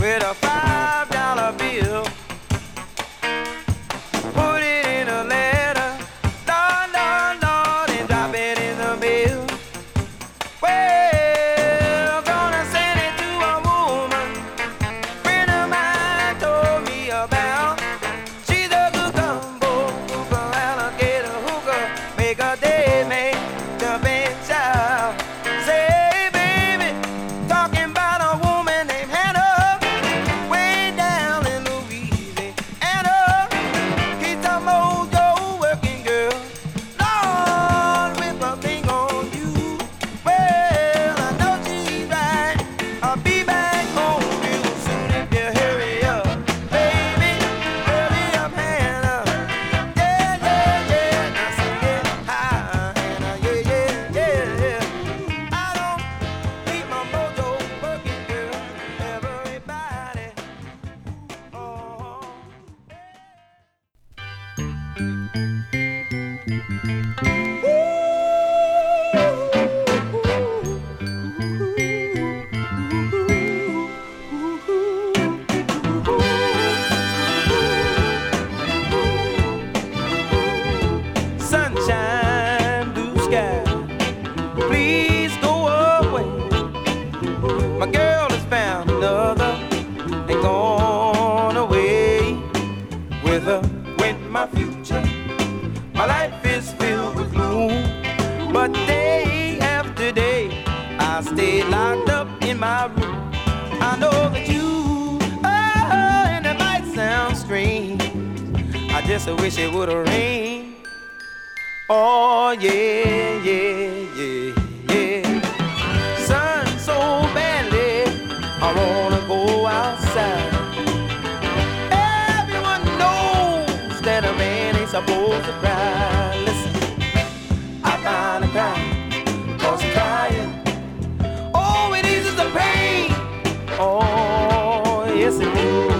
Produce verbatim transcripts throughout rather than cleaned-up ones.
with a five dollar bill. Put it in a letter, Lord, Lord, Lord, and drop it in the mail. Well, gonna send it to a woman friend of mine told me about. She's a good gumbo, hooker, alligator hooker, make a day, make jump and shout. Say, baby, talking about a woman named Hannah, way down in Louisiana. He's a mojo working girl, Lord, with a thing on you. Well, I know she's right. I'll be back home real soon if you hurry up, baby. Hurry up, Hannah. Yeah, yeah, yeah. Now sing it high, Hannah. Yeah, yeah, yeah, yeah. I don't keep my mojo working, girl. Everybody. Oh. Sunshine, blue sky, please go away. My girl has found another and gone away. With her went my future. My life is filled with gloom. But day after day, I stay locked up in my room. I know that you, oh, and it might sound strange, I just wish it would have rained. Oh, yeah, yeah, yeah, yeah. Sun so badly, I wanna go outside. Everyone knows that a man ain't supposed to cry. Listen, I find a cry, cause crying, oh, it eases the pain. Oh, yes it do.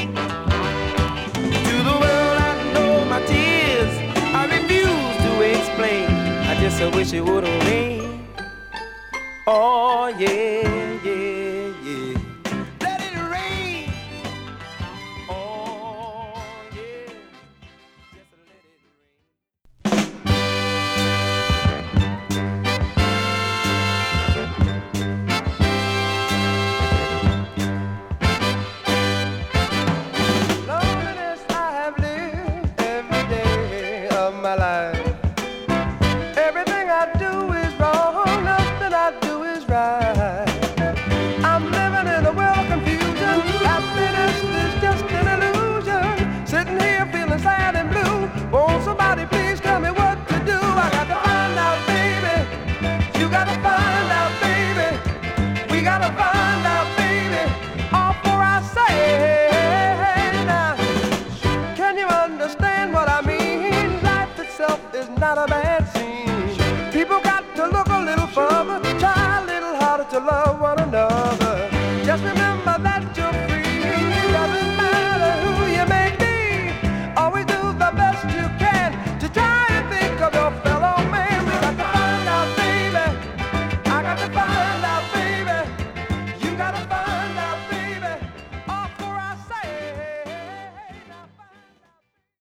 To the world I know my tears, I refuse to explain. I just wish it would've rained. Oh, yeah.